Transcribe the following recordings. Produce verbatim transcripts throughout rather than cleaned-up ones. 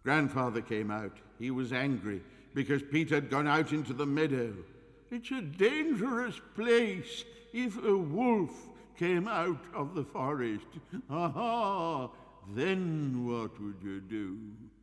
Grandfather came out. He was angry because Peter had gone out into the meadow. It's a dangerous place if a wolf came out of the forest. Aha! Then what would you do?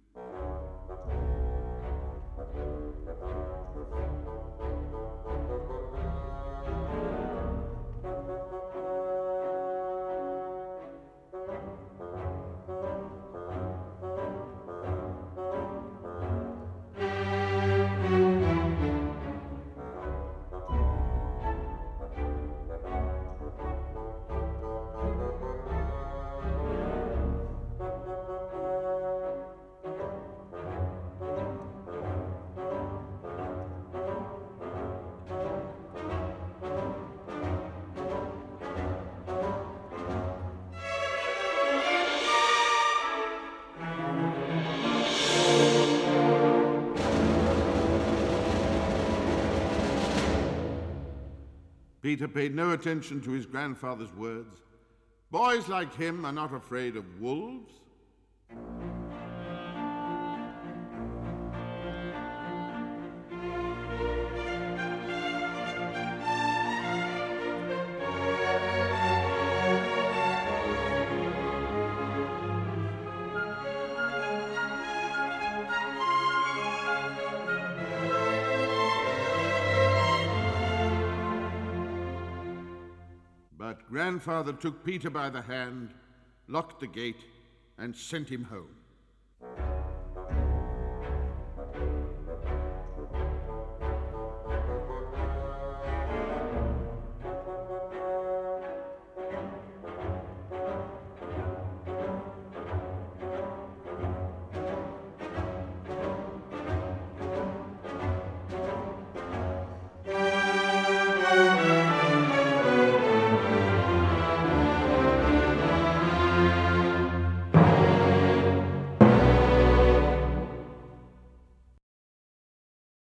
Peter paid no attention to his grandfather's words. Boys like him are not afraid of wolves. But Grandfather took Peter by the hand, locked the gate, and sent him home.